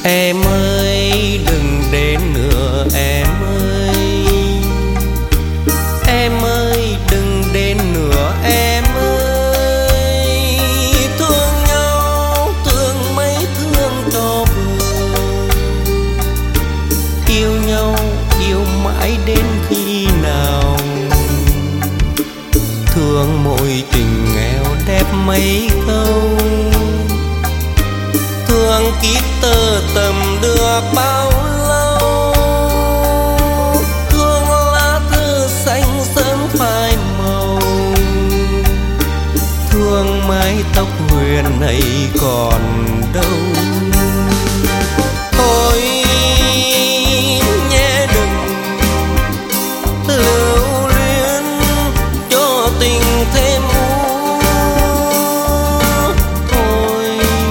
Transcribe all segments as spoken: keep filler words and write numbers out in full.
Em ơi đừng đến nữa em ơi, em ơi đừng đến nữa em ơi. Thương nhau thương mấy thương cho vừa, yêu nhau yêu mãi đến khi nào. Thương mối tình nghèo đẹp mấy câu, thương kiếp tơ tầm đưa bao lâu. Thương lá thư xanh sớm phai màu, thương mái tóc huyền này còn đâu. Thôi nhé đừng lưu luyến cho tình thêm u. Thôi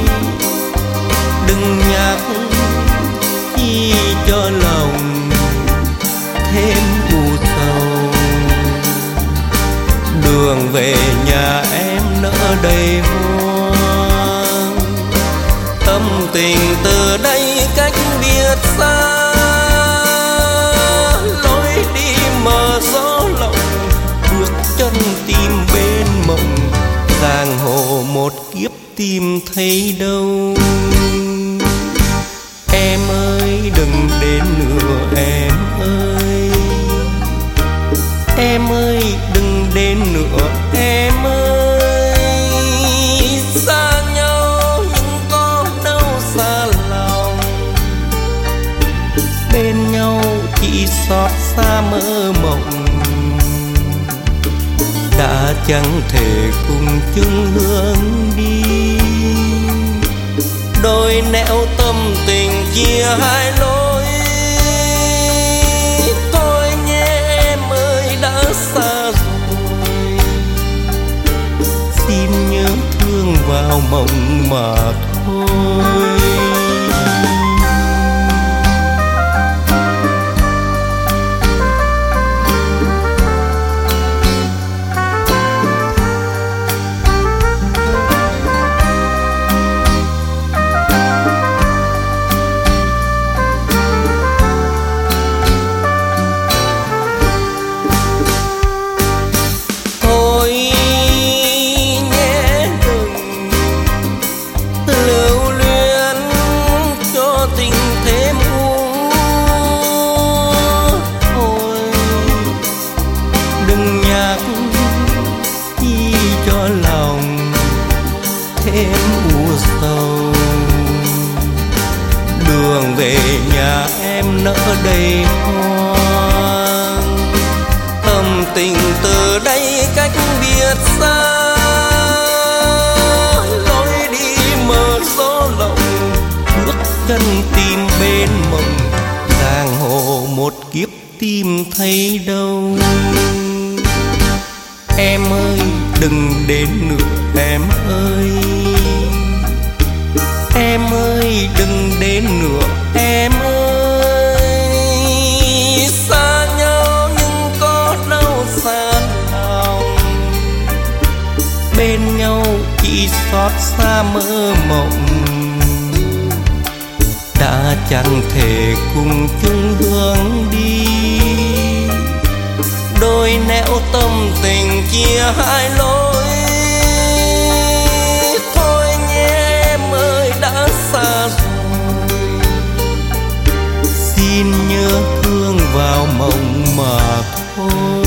đừng nhắc chi cho lòng thêm u sầu. Đường về nhà em nỡ đầy hoang, tâm tình từ đây cách biệt xa. Lối đi mờ gió lộng, bước chân tìm bên mộng. Giang hồ một kiếp tìm thấy đâu. Em ơi đừng đến nữa em ơi, em ơi đừng đến nữa em ơi. Xa nhau nhưng có đâu xa lòng, bên nhau chỉ xót xa mơ mộng. Đã chẳng thể cùng chung hướng đi, đôi nẻo tâm tình chia hai lối. Thôi nhé em ơi đã xa rồi, xin nhớ thương vào mộng mà thôi. Thêm u sầu, đường về nhà em nỡ đầy hoang. Tâm tình từ đây cách biệt xa, lối đi mờ gió lộng, bước chân tìm bên mộng. Giang hồ một kiếp tìm thấy đâu. Em ơi đừng đến nữa em ơi, em ơi đừng đến nữa em ơi. Xa nhau nhưng có đâu xa lòng, bên nhau chỉ xót xa mơ mộng. Đã chẳng thể cùng chung hướng đi, đôi nẻo tâm tình chia hai lối. Thôi nhé em ơi đã xa rồi, xin nhớ thương vào mộng mà thôi.